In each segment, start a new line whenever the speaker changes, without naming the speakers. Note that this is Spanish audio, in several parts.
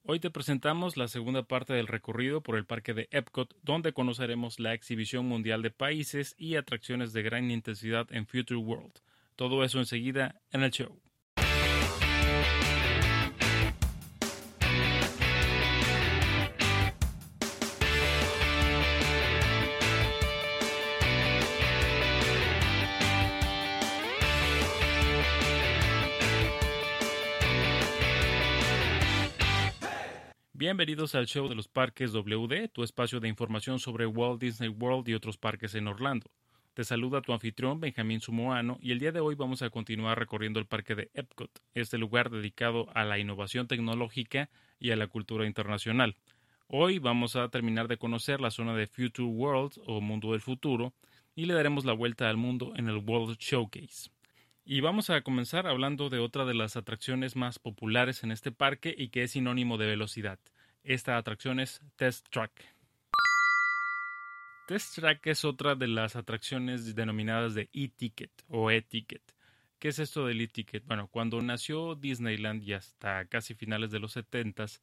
Hoy te presentamos la segunda parte del recorrido por el parque de Epcot, donde conoceremos la exhibición mundial de países y atracciones de gran intensidad en Future World. Todo eso enseguida en el show. Bienvenidos al show de los parques WD, tu espacio de información sobre Walt Disney World y otros parques en Orlando. Te saluda tu anfitrión Benjamín Sumoano y el día de hoy vamos a continuar recorriendo el parque de Epcot, este lugar dedicado a la innovación tecnológica y a la cultura internacional. Hoy vamos a terminar de conocer la zona de Future World o Mundo del Futuro y le daremos la vuelta al mundo en el World Showcase. Y vamos a comenzar hablando de otra de las atracciones más populares en este parque y que es sinónimo de velocidad. Esta atracción es Test Track. Test Track es otra de las atracciones denominadas de e-ticket o e-ticket. ¿Qué es esto del e-ticket? Bueno, cuando nació Disneyland y hasta casi finales de los 70s,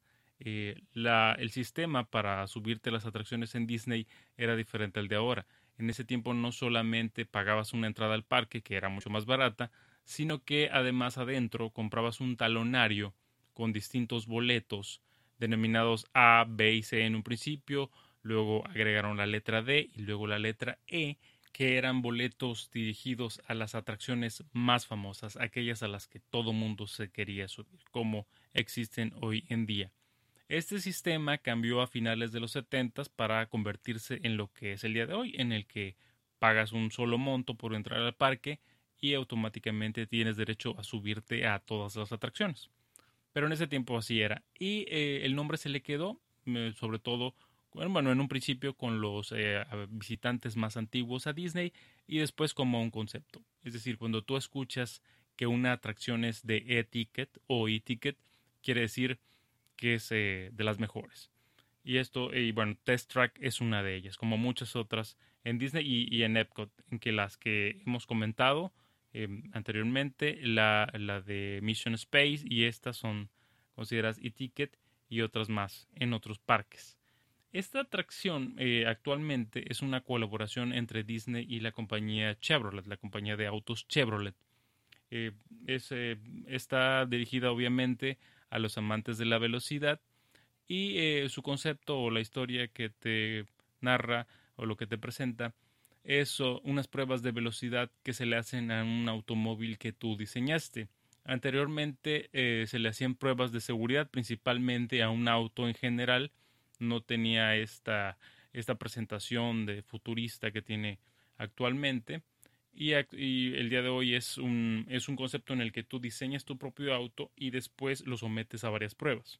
el sistema para subirte las atracciones en Disney era diferente al de ahora. En ese tiempo no solamente pagabas una entrada al parque, que era mucho más barata, sino que además adentro comprabas un talonario con distintos boletos denominados A, B y C en un principio, luego agregaron la letra D y luego la letra E, que eran boletos dirigidos a las atracciones más famosas, aquellas a las que todo mundo se quería subir, como existen hoy en día. Este sistema cambió a finales de los 70 para convertirse en lo que es el día de hoy, en el que pagas un solo monto por entrar al parque y automáticamente tienes derecho a subirte a todas las atracciones. Pero en ese tiempo así era. Y el nombre se le quedó, sobre todo, bueno, en un principio con los visitantes más antiguos a Disney y después como un concepto. Es decir, cuando tú escuchas que una atracción es de e-ticket o e-ticket, quiere decir que es de las mejores. Y esto, y bueno, Test Track es una de ellas, como muchas otras en Disney y en Epcot, en que las que hemos comentado anteriormente, la de Mission Space y estas son consideradas e-ticket y otras más en otros parques. Esta atracción actualmente es una colaboración entre Disney y la compañía Chevrolet, la compañía de autos Chevrolet. Eh, está dirigida obviamente a los amantes de la velocidad y su concepto o la historia que te narra o lo que te presenta es unas pruebas de velocidad que se le hacen a un automóvil que tú diseñaste. Anteriormente se le hacían pruebas de seguridad principalmente a un auto en general, no tenía esta presentación de futurista que tiene actualmente. Y el día de hoy es un concepto en el que tú diseñas tu propio auto y después lo sometes a varias pruebas.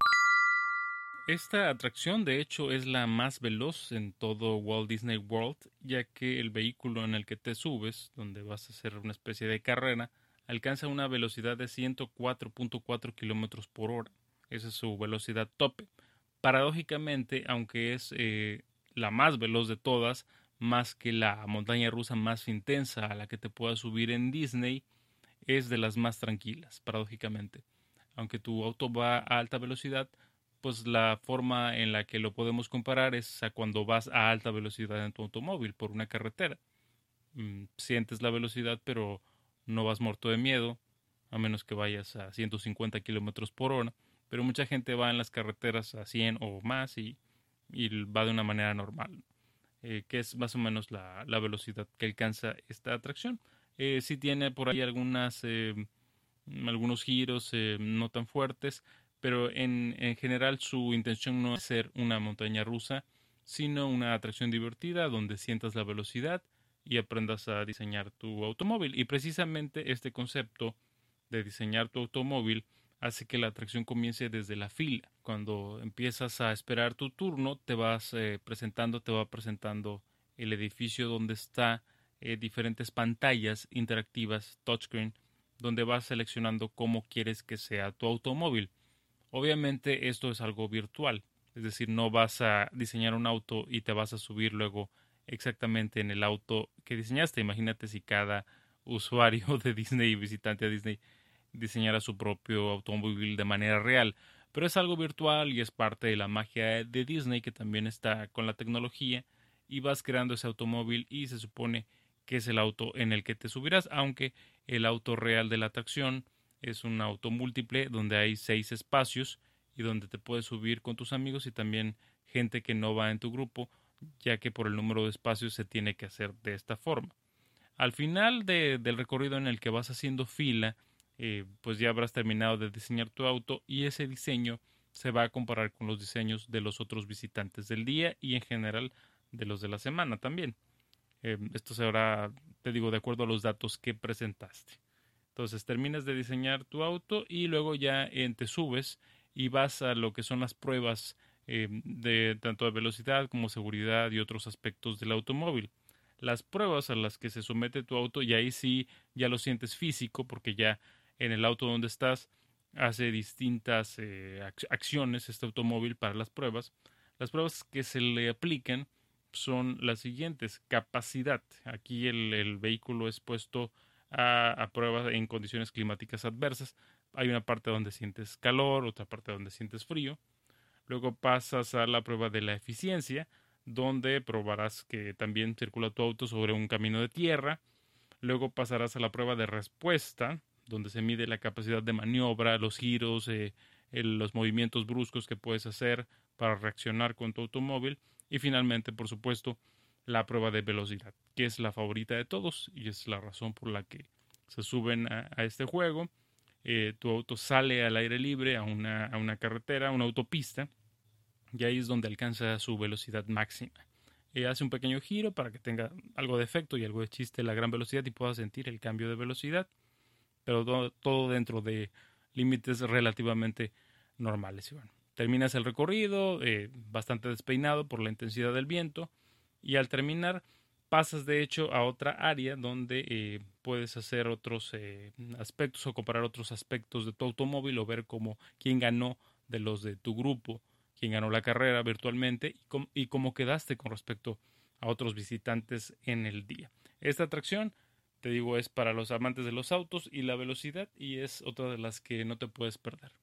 Esta atracción, de hecho, es la más veloz en todo Walt Disney World, ya que el vehículo en el que te subes, donde vas a hacer una especie de carrera, alcanza una velocidad de 104.4 kilómetros por hora. Esa es su velocidad tope. Paradójicamente, aunque es la más veloz de todas, más que la montaña rusa más intensa a la que te puedas subir en Disney, es de las más tranquilas, paradójicamente. Aunque tu auto va a alta velocidad, pues la forma en la que lo podemos comparar es a cuando vas a alta velocidad en tu automóvil por una carretera. Sientes la velocidad, pero no vas muerto de miedo, a menos que vayas a 150 kilómetros por hora. Pero mucha gente va en las carreteras a 100 o más y va de una manera normal, que es más o menos la velocidad que alcanza esta atracción. Sí tiene por ahí algunos giros no tan fuertes, pero en general su intención no es ser una montaña rusa, sino una atracción divertida donde sientas la velocidad y aprendas a diseñar tu automóvil. Y precisamente este concepto de diseñar tu automóvil hace que la atracción comience desde la fila. Cuando empiezas a esperar tu turno, te va presentando el edificio donde está diferentes pantallas interactivas, touchscreen, donde vas seleccionando cómo quieres que sea tu automóvil. Obviamente esto es algo virtual, es decir, no vas a diseñar un auto y te vas a subir luego exactamente en el auto que diseñaste. Imagínate si cada usuario de Disney y visitante a Disney diseñara su propio automóvil de manera real. pero es algo virtual y es parte de la magia de Disney, que también está con la tecnología, y vas creando ese automóvil y se supone que es el auto en el que te subirás, aunque el auto real de la atracción es un auto múltiple donde hay 6 espacios y donde te puedes subir con tus amigos y también gente que no va en tu grupo, ya que por el número de espacios se tiene que hacer de esta forma. Al final del recorrido en el que vas haciendo fila, pues ya habrás terminado de diseñar tu auto y ese diseño se va a comparar con los diseños de los otros visitantes del día y en general de los de la semana también. Esto se hará, te digo, de acuerdo a los datos que presentaste. Entonces terminas de diseñar tu auto y luego ya te subes y vas a lo que son las pruebas de tanto de velocidad como seguridad y otros aspectos del automóvil. Las pruebas a las que se somete tu auto y ahí sí ya lo sientes físico porque ya en el auto donde estás hace distintas acciones este automóvil para las pruebas. Las pruebas que se le aplican son las siguientes. Capacidad. Aquí el vehículo es puesto a prueba en condiciones climáticas adversas. Hay una parte donde sientes calor, otra parte donde sientes frío. Luego pasas a la prueba de la eficiencia, donde probarás que también circula tu auto sobre un camino de tierra. Luego pasarás a la prueba de respuesta, donde se mide la capacidad de maniobra, los giros, los movimientos bruscos que puedes hacer para reaccionar con tu automóvil. Y finalmente, por supuesto, la prueba de velocidad, que es la favorita de todos y es la razón por la que se suben a este juego. Tu auto sale al aire libre a una carretera, a una autopista, y ahí es donde alcanza su velocidad máxima. Hace un pequeño giro para que tenga algo de efecto y algo de chiste la gran velocidad y pueda sentir el cambio de velocidad, pero todo dentro de límites relativamente normales. Y bueno, terminas el recorrido bastante despeinado por la intensidad del viento y al terminar pasas de hecho a otra área donde puedes hacer otros aspectos o comparar otros aspectos de tu automóvil o ver cómo quién ganó de los de tu grupo, quién ganó la carrera virtualmente y cómo quedaste con respecto a otros visitantes en el día. Esta atracción, te digo, es para los amantes de los autos y la velocidad y es otra de las que no te puedes perder.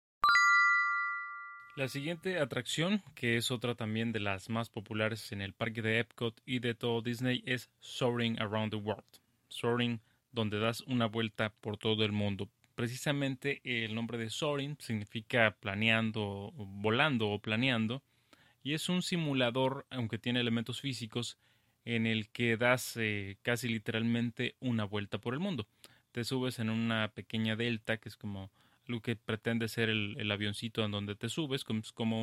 La siguiente atracción, que es otra también de las más populares en el parque de Epcot y de todo Disney, es Soaring Around the World. Soaring, donde das una vuelta por todo el mundo. Precisamente el nombre de Soaring significa planeando, volando o planeando, y es un simulador, aunque tiene elementos físicos, en el que das casi literalmente una vuelta por el mundo. Te subes en una pequeña delta, que es como lo que pretende ser el avioncito en donde te subes, como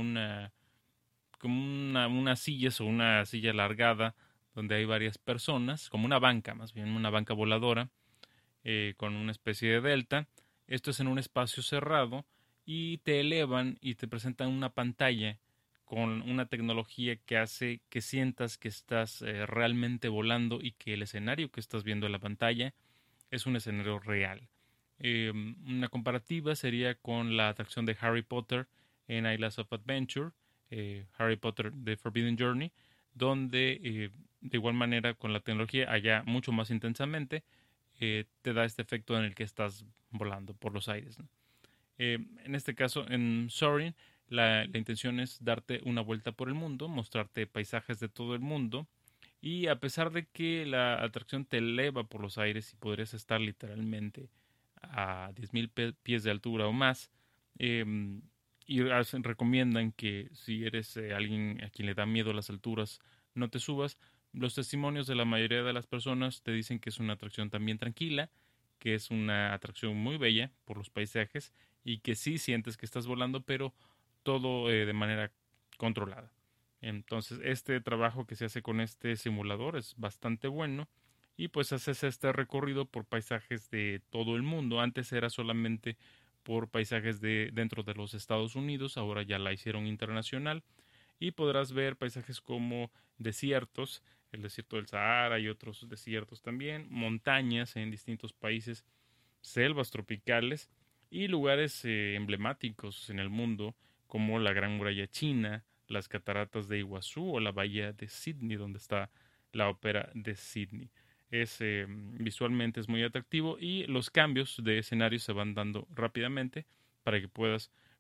una silla o una silla alargada donde hay varias personas, como una banca, más bien una banca voladora, con una especie de delta. Esto es en un espacio cerrado y te elevan y te presentan una pantalla con una tecnología que hace que sientas que estás realmente volando y que el escenario que estás viendo en la pantalla es un escenario real. Una comparativa sería con la atracción de Harry Potter en Islands of Adventure, Harry Potter The Forbidden Journey, donde de igual manera con la tecnología allá mucho más intensamente te da este efecto en el que estás volando por los aires, ¿no? En este caso, en Soaring, la intención es darte una vuelta por el mundo, mostrarte paisajes de todo el mundo y a pesar de que la atracción te eleva por los aires y podrías estar literalmente a 10.000 pies de altura o más, eh, y recomiendan que si eres alguien a quien le da miedo a las alturas, no te subas. Los testimonios de la mayoría de las personas te dicen que es una atracción también tranquila, que es una atracción muy bella por los paisajes y que sí sientes que estás volando, pero todo de manera controlada. Entonces, este trabajo que se hace con este simulador es bastante bueno y pues haces este recorrido por paisajes de todo el mundo. Antes era solamente por paisajes de dentro de los Estados Unidos, ahora ya la hicieron internacional y podrás ver paisajes como desiertos, el desierto del Sahara y otros desiertos también, montañas en distintos países, selvas tropicales y lugares emblemáticos en el mundo como la Gran Muralla China, las cataratas de Iguazú o la bahía de Sydney donde está la ópera de Sydney. Visualmente es muy atractivo y los cambios de escenario se van dando rápidamente para que puedas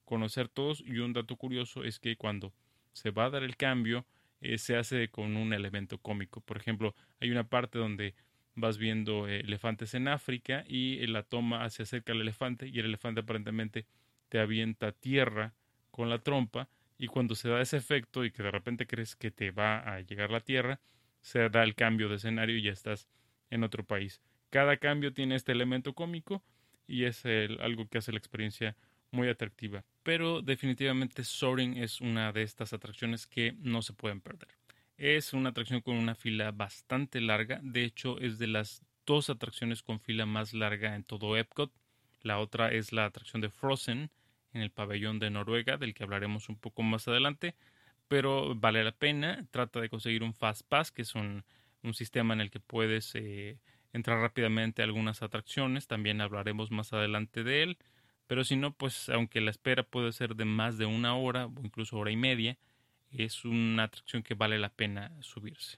conocer todos. Y un dato curioso es que cuando se va a dar el cambio, se hace con un elemento cómico. Por ejemplo, hay una parte donde vas viendo elefantes en África y en la toma se acerca al elefante y el elefante aparentemente te avienta tierra con la trompa, y cuando se da ese efecto y que de repente crees que te va a llegar la tierra, se da el cambio de escenario y ya estás en otro país. Cada cambio tiene este elemento cómico y es algo que hace la experiencia muy atractiva. Pero definitivamente Soaring es una de estas atracciones que no se pueden perder. Es una atracción con una fila bastante larga. De hecho, es de las dos atracciones con fila más larga en todo Epcot. La otra es la atracción de Frozen en el pabellón de Noruega, del que hablaremos un poco más adelante. Pero vale la pena. Trata de conseguir un Fast Pass, que es un sistema en el que puedes entrar rápidamente a algunas atracciones. También hablaremos más adelante de él. Pero si no, pues aunque la espera puede ser de más de una hora o incluso hora y media, es una atracción que vale la pena subirse.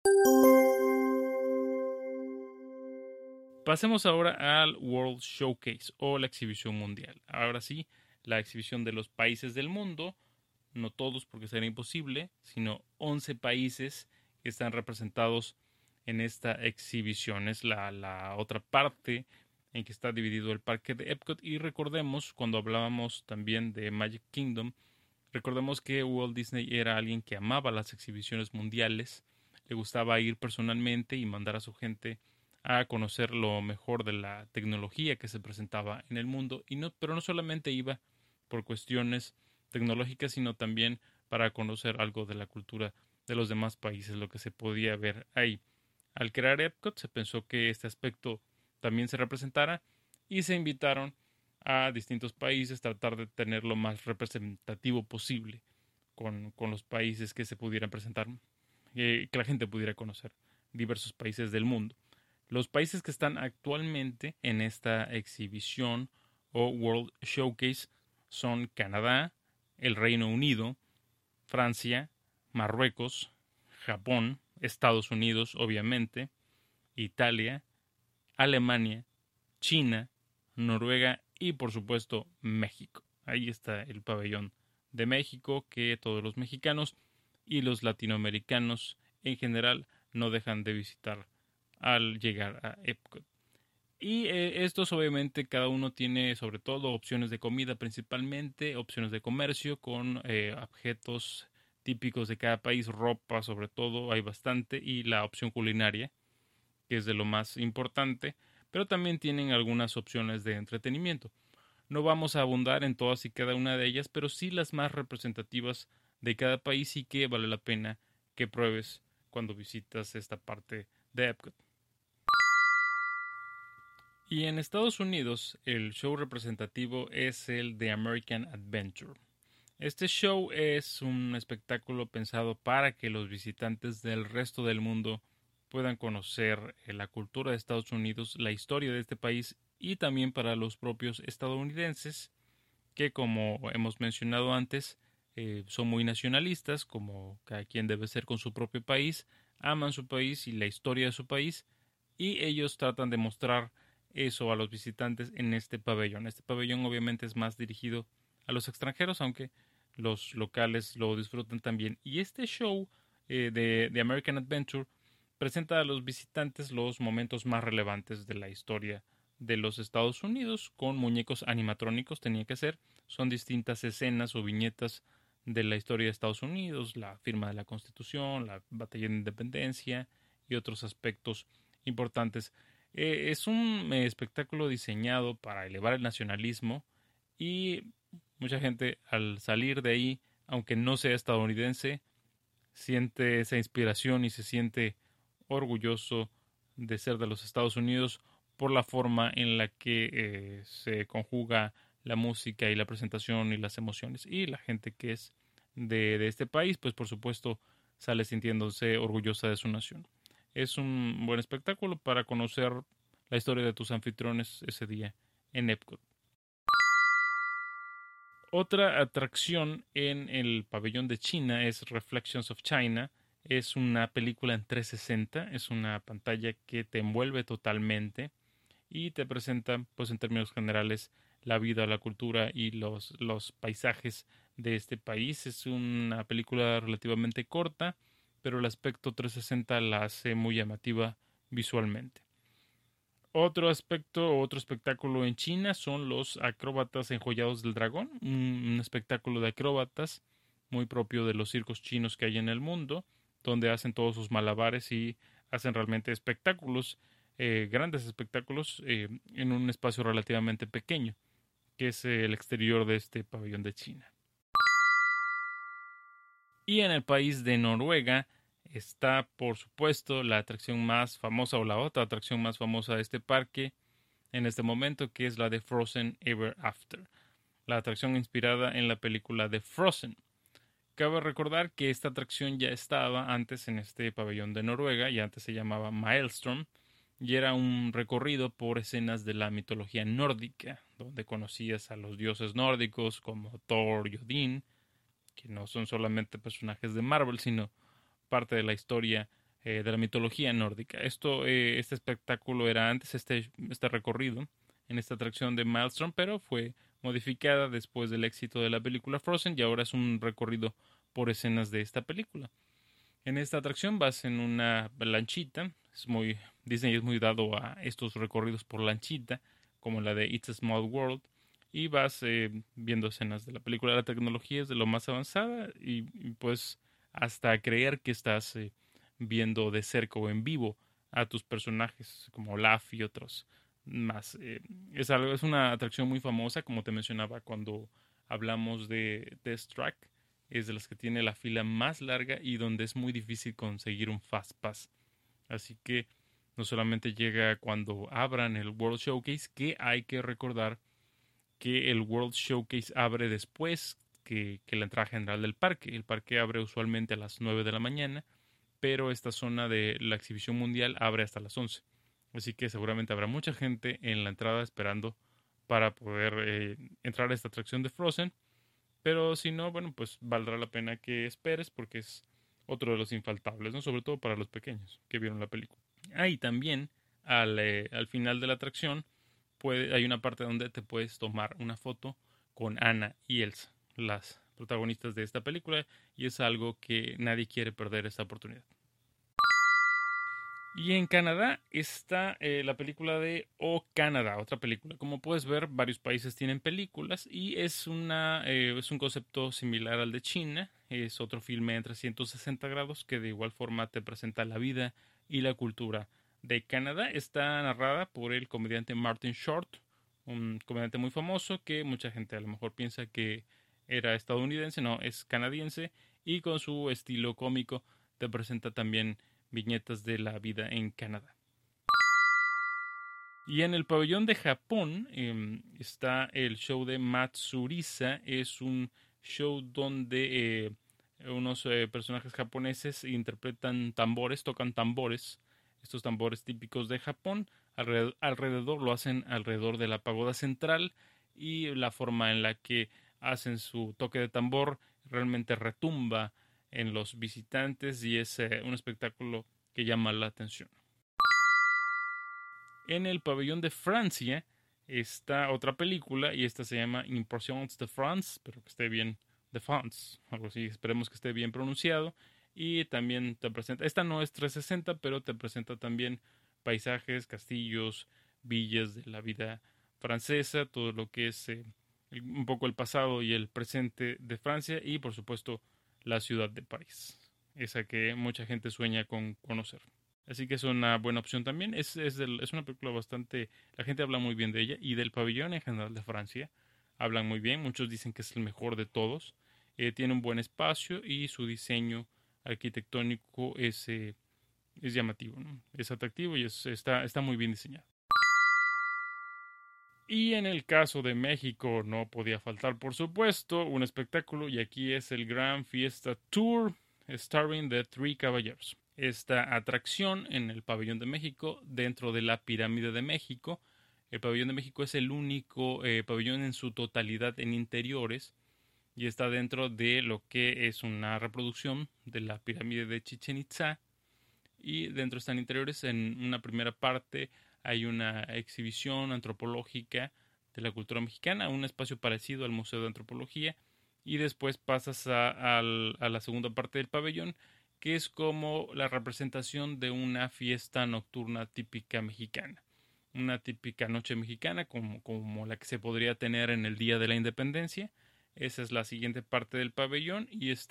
Pasemos ahora al World Showcase o la exhibición mundial. Ahora sí, la exhibición de los países del mundo, no todos porque sería imposible, sino 11 países que están representados en esta exhibición. Es la otra parte en que está dividido el parque de Epcot. Y recordemos, cuando hablábamos también de Magic Kingdom, recordemos que Walt Disney era alguien que amaba las exhibiciones mundiales, le gustaba ir personalmente y mandar a su gente a conocer lo mejor de la tecnología que se presentaba en el mundo, pero no solamente iba por cuestiones tecnológicas, sino también para conocer algo de la cultura de los demás países, lo que se podía ver ahí. Al crear Epcot se pensó que este aspecto también se representara y se invitaron a distintos países, tratar de tener lo más representativo posible con los países que se pudieran presentar, que la gente pudiera conocer, diversos países del mundo. Los países que están actualmente en esta exhibición o World Showcase son Canadá, el Reino Unido, Francia, Marruecos, Japón, Estados Unidos, obviamente, Italia, Alemania, China, Noruega y por supuesto México. Ahí está el pabellón de México que todos los mexicanos y los latinoamericanos en general no dejan de visitar al llegar a Epcot. Y estos obviamente cada uno tiene sobre todo opciones de comida principalmente, opciones de comercio con objetos típicos de cada país, ropa sobre todo hay bastante, y la opción culinaria que es de lo más importante, pero también tienen algunas opciones de entretenimiento. No vamos a abundar en todas y cada una de ellas, pero sí las más representativas de cada país y que vale la pena que pruebes cuando visitas esta parte de Epcot. Y en Estados Unidos, el show representativo es el The American Adventure. Este show es un espectáculo pensado para que los visitantes del resto del mundo puedan conocer la cultura de Estados Unidos, la historia de este país y también para los propios estadounidenses que, como hemos mencionado antes, son muy nacionalistas, como cada quien debe ser con su propio país, aman su país y la historia de su país, y ellos tratan de mostrar eso a los visitantes en este pabellón. Este pabellón obviamente es más dirigido a los extranjeros, aunque los locales lo disfrutan también. Y este show de American Adventure presenta a los visitantes los momentos más relevantes de la historia de los Estados Unidos con muñecos animatrónicos, tenía que ser. Son distintas escenas o viñetas de la historia de Estados Unidos, la firma de la Constitución, la batalla de independencia y otros aspectos importantes. Es un espectáculo diseñado para elevar el nacionalismo y mucha gente al salir de ahí, aunque no sea estadounidense, siente esa inspiración y se siente orgulloso de ser de los Estados Unidos por la forma en la que se conjuga la música y la presentación y las emociones. Y la gente que es de este país, pues por supuesto sale sintiéndose orgullosa de su nación. Es un buen espectáculo para conocer la historia de tus anfitriones ese día en Epcot. Otra atracción en el pabellón de China es Reflections of China. Es una película en 360, es una pantalla que te envuelve totalmente y te presenta, pues en términos generales, la vida, la cultura y los paisajes de este país. Es una película relativamente corta, pero el aspecto 360 la hace muy llamativa visualmente. Otro aspecto, otro espectáculo en China son los acróbatas enjollados del dragón, un espectáculo de acróbatas muy propio de los circos chinos que hay en el mundo, donde hacen todos sus malabares y hacen realmente espectáculos, grandes espectáculos en un espacio relativamente pequeño, que es el exterior de este pabellón de China. Y en el país de Noruega está, por supuesto, la atracción más famosa o la otra atracción más famosa de este parque en este momento, que es la de Frozen Ever After, la atracción inspirada en la película de Frozen. Cabe recordar que esta atracción ya estaba antes en este pabellón de Noruega y antes se llamaba Maelstrom y era un recorrido por escenas de la mitología nórdica, donde conocías a los dioses nórdicos como Thor y Odín, que no son solamente personajes de Marvel, sino parte de la historia de la mitología nórdica. Este espectáculo era antes, este recorrido en esta atracción de Maelstrom, pero fue modificada después del éxito de la película Frozen y ahora es un recorrido por escenas de esta película. En esta atracción vas en una lanchita, Disney es muy dado a estos recorridos por lanchita, como la de It's a Small World, y vas viendo escenas de la película. La tecnología es de lo más avanzada y pues hasta creer que estás viendo de cerca o en vivo a tus personajes como Olaf y otros más. Es una atracción muy famosa, como te mencionaba cuando hablamos de Test Track. Es de las que tiene la fila más larga y donde es muy difícil conseguir un Fast Pass. Así que no solamente llega cuando abran el World Showcase, que hay que recordar que el World Showcase abre después que la entrada general del parque. El parque abre usualmente a las 9 de la mañana, pero esta zona de la exhibición mundial abre hasta las 11. Así que seguramente habrá mucha gente en la entrada esperando para poder entrar a esta atracción de Frozen. Pero si no, bueno, pues valdrá la pena que esperes porque es otro de los infaltables, ¿no? Sobre todo para los pequeños que vieron la película. Y también al final de la atracción hay una parte donde te puedes tomar una foto con Anna y Elsa, las protagonistas de esta película, y es algo que nadie quiere perder esta oportunidad. Y en Canadá está la película de O Canadá, otra película. Como puedes ver, varios países tienen películas y es un concepto similar al de China. Es otro filme en 360 grados que de igual forma te presenta la vida y la cultura de Canadá. Está narrada por el comediante Martin Short, un comediante muy famoso que mucha gente a lo mejor piensa que era estadounidense, no, es canadiense y con su estilo cómico te presenta también viñetas de la vida en Canadá. Y en el pabellón de Japón está el show de Matsuriza. Es un show donde unos personajes japoneses interpretan tambores, tocan tambores, estos tambores típicos de Japón. Alrededor lo hacen alrededor de la pagoda central y la forma en la que hacen su toque de tambor realmente retumba en los visitantes y es un espectáculo que llama la atención. En el pabellón de Francia está otra película y esta se llama Impressions de France, pero que esté bien de France, algo así, esperemos que esté bien pronunciado. Y también te presenta, esta no es 360, pero te presenta también paisajes, castillos, villas de la vida francesa, todo lo que es un poco el pasado y el presente de Francia y por supuesto la ciudad de París, esa que mucha gente sueña con conocer. Así que es una buena opción también. Es una película bastante... La gente habla muy bien de ella y del pabellón en general de Francia. Hablan muy bien. Muchos dicen que es el mejor de todos. Tiene un buen espacio y su diseño arquitectónico es llamativo, ¿no? Es atractivo y está muy bien diseñado. Y en el caso de México no podía faltar, por supuesto, un espectáculo y aquí es el Gran Fiesta Tour starring The Three Caballeros. Esta atracción en el Pabellón de México dentro de la Pirámide de México. El Pabellón de México es el único pabellón en su totalidad en interiores y está dentro de lo que es una reproducción de la Pirámide de Chichén Itzá y dentro están interiores. En una primera parte hay una exhibición antropológica de la cultura mexicana, un espacio parecido al Museo de Antropología, y después pasas a la segunda parte del pabellón, que es como la representación de una fiesta nocturna típica mexicana. Una típica noche mexicana como la que se podría tener en el Día de la Independencia. Esa es la siguiente parte del pabellón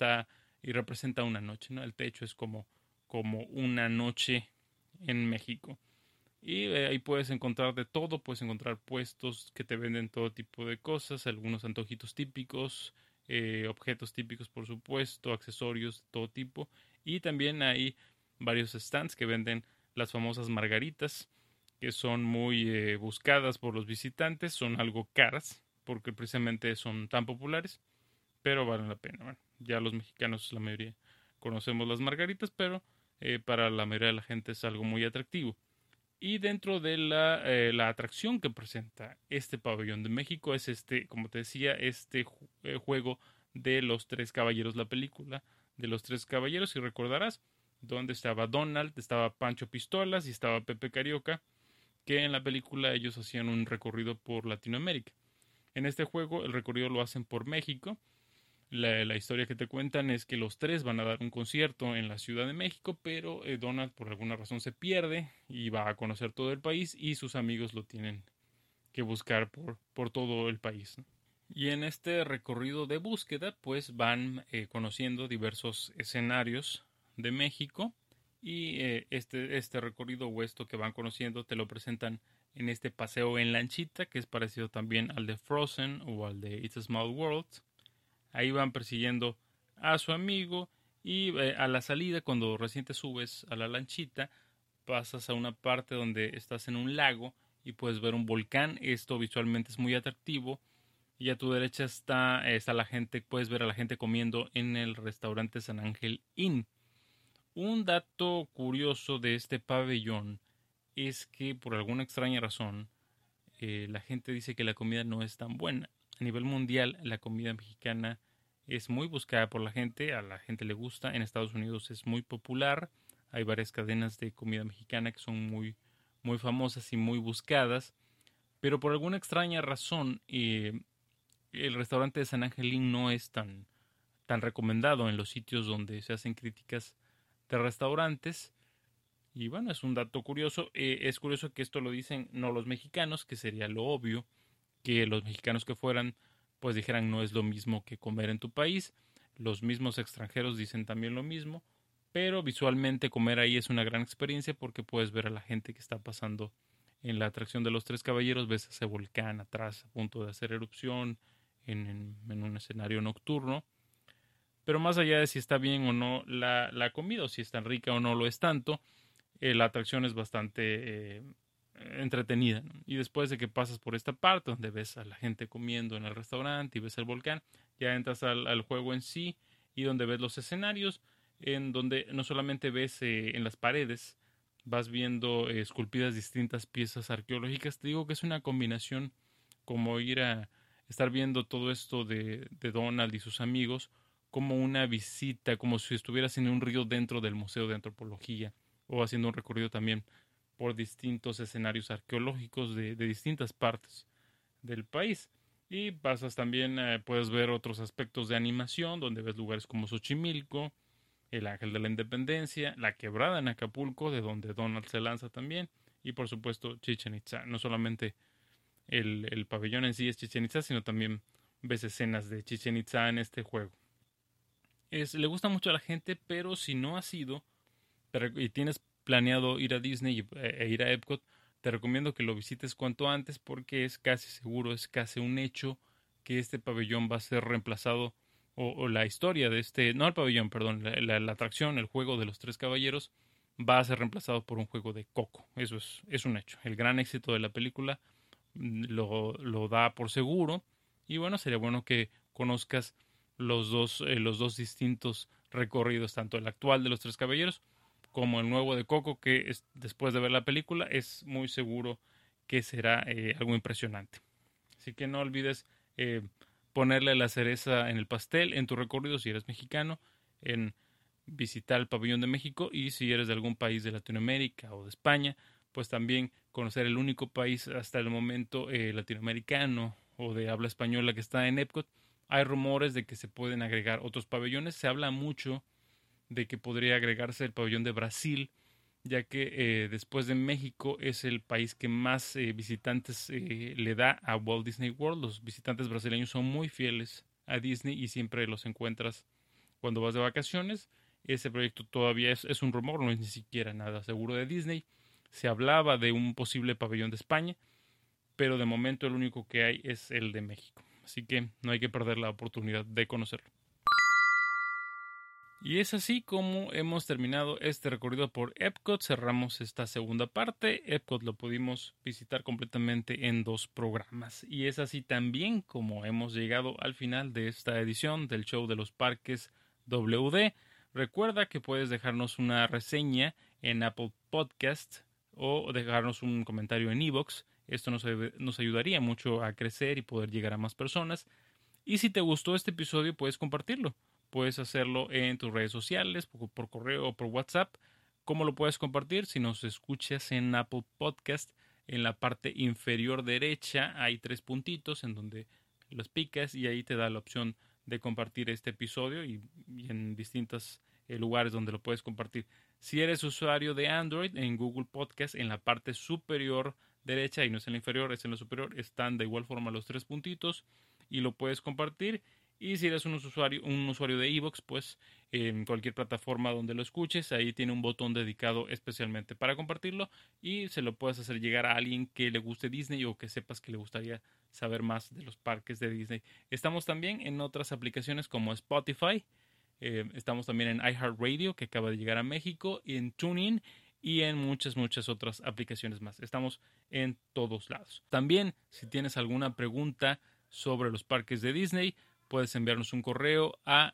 y representa una noche, ¿no? El techo es como una noche en México. Y ahí puedes encontrar de todo, puedes encontrar puestos que te venden todo tipo de cosas, algunos antojitos típicos, objetos típicos por supuesto, accesorios de todo tipo. Y también hay varios stands que venden las famosas margaritas, que son muy buscadas por los visitantes, son algo caras, porque precisamente son tan populares, pero valen la pena. Bueno, ya los mexicanos, la mayoría, conocemos las margaritas, pero para la mayoría de la gente es algo muy atractivo. Y dentro de la atracción que presenta este pabellón de México es como te decía, juego de los tres caballeros, la película de los tres caballeros, si recordarás, donde estaba Donald, estaba Pancho Pistolas y estaba Pepe Carioca, que en la película ellos hacían un recorrido por Latinoamérica. En este juego el recorrido lo hacen por México. La historia que te cuentan es que los tres van a dar un concierto en la Ciudad de México, pero Donald por alguna razón se pierde y va a conocer todo el país y sus amigos lo tienen que buscar por todo el país, ¿no? Y en este recorrido de búsqueda pues van conociendo diversos escenarios de México y este recorrido o esto que van conociendo te lo presentan en este paseo en lanchita que es parecido también al de Frozen o al de It's a Small World. Ahí van persiguiendo a su amigo y a la salida, cuando recién te subes a la lanchita, pasas a una parte donde estás en un lago y puedes ver un volcán. Esto visualmente es muy atractivo. Y a tu derecha está la gente, puedes ver a la gente comiendo en el restaurante San Ángel Inn. Un dato curioso de este pabellón es que por alguna extraña razón la gente dice que la comida no es tan buena. A nivel mundial, la comida mexicana es muy buscada por la gente, a la gente le gusta. En Estados Unidos es muy popular. Hay varias cadenas de comida mexicana que son muy famosas y muy buscadas. Pero por alguna extraña razón, el restaurante de San Angelín no es tan recomendado en los sitios donde se hacen críticas de restaurantes. Y bueno, es un dato curioso. Es curioso que esto lo dicen no los mexicanos, que sería lo obvio, que los mexicanos que fueran, pues dijeran no es lo mismo que comer en tu país. Los mismos extranjeros dicen también lo mismo, pero visualmente comer ahí es una gran experiencia porque puedes ver a la gente que está pasando en la atracción de los Tres Caballeros, ves ese volcán atrás a punto de hacer erupción en un escenario nocturno. Pero más allá de si está bien o no la comida, o si es tan rica o no lo es tanto, la atracción es bastante entretenida, ¿no? Y después de que pasas por esta parte donde ves a la gente comiendo en el restaurante y ves el volcán, ya entras al juego en sí y donde ves los escenarios, en donde no solamente ves en las paredes, vas viendo esculpidas distintas piezas arqueológicas. Te digo que es una combinación como ir a estar viendo todo esto de Donald y sus amigos como una visita, como si estuvieras en un río dentro del Museo de Antropología o haciendo un recorrido también por distintos escenarios arqueológicos de distintas partes del país. Y pasas también, puedes ver otros aspectos de animación, donde ves lugares como Xochimilco, el Ángel de la Independencia, la Quebrada en Acapulco, de donde Donald se lanza también, y por supuesto Chichen Itza. No solamente el pabellón en sí es Chichen Itza, sino también ves escenas de Chichen Itza en este juego. Le gusta mucho a la gente, pero si no has ido y tienes planeado ir a Disney e ir a Epcot, te recomiendo que lo visites cuanto antes porque es casi seguro, es casi un hecho que este pabellón va a ser reemplazado o la historia de no el pabellón, perdón, la atracción, el juego de los Tres Caballeros va a ser reemplazado por un juego de Coco. Eso es un hecho. El gran éxito de la película lo da por seguro y bueno, sería bueno que conozcas los dos distintos recorridos, tanto el actual de los Tres Caballeros como el nuevo de Coco, que después de ver la película es muy seguro que será algo impresionante. Así que no olvides ponerle la cereza en el pastel en tu recorrido si eres mexicano, en visitar el pabellón de México y si eres de algún país de Latinoamérica o de España, pues también conocer el único país hasta el momento latinoamericano o de habla española que está en Epcot. Hay rumores de que se pueden agregar otros pabellones. Se habla mucho de que podría agregarse el pabellón de Brasil, ya que después de México es el país que más visitantes le da a Walt Disney World. Los visitantes brasileños son muy fieles a Disney y siempre los encuentras cuando vas de vacaciones. Ese proyecto todavía es un rumor, no es ni siquiera nada seguro de Disney. Se hablaba de un posible pabellón de España, pero de momento el único que hay es el de México. Así que no hay que perder la oportunidad de conocerlo. Y es así como hemos terminado este recorrido por Epcot. Cerramos esta segunda parte. Epcot lo pudimos visitar completamente en 2 programas. Y es así también como hemos llegado al final de esta edición del show de los parques WD. Recuerda que puedes dejarnos una reseña en Apple Podcast o dejarnos un comentario en iVoox. Esto nos ayudaría mucho a crecer y poder llegar a más personas. Y si te gustó este episodio, puedes compartirlo. Puedes hacerlo en tus redes sociales, por correo o por WhatsApp. ¿Cómo lo puedes compartir? Si nos escuchas en Apple Podcast, en la parte inferior derecha hay 3 puntitos en donde los picas y ahí te da la opción de compartir este episodio y en distintos lugares donde lo puedes compartir. Si eres usuario de Android, en Google Podcast, en la parte superior derecha, y no es en la inferior, es en la superior, están de igual forma los 3 puntitos y lo puedes compartir. Y si eres un usuario de iVoox, pues en cualquier plataforma donde lo escuches, ahí tiene un botón dedicado especialmente para compartirlo y se lo puedes hacer llegar a alguien que le guste Disney o que sepas que le gustaría saber más de los parques de Disney. Estamos también en otras aplicaciones como Spotify, estamos también en iHeartRadio, que acaba de llegar a México, en TuneIn y en muchas otras aplicaciones más. Estamos en todos lados. También, si tienes alguna pregunta sobre los parques de Disney, puedes enviarnos un correo a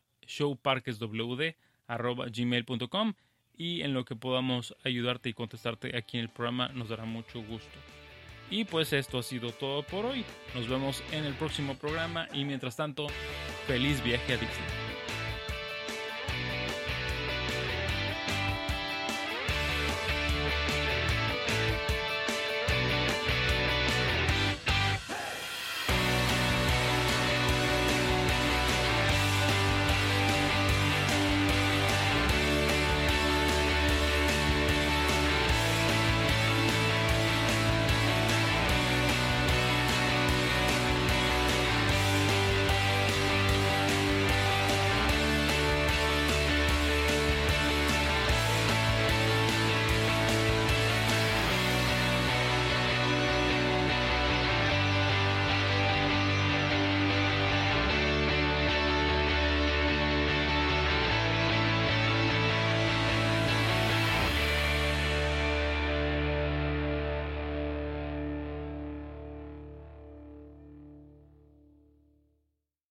showparqueswd@gmail.com y en lo que podamos ayudarte y contestarte aquí en el programa nos dará mucho gusto. Y pues esto ha sido todo por hoy. Nos vemos en el próximo programa y mientras tanto, feliz viaje a Disney.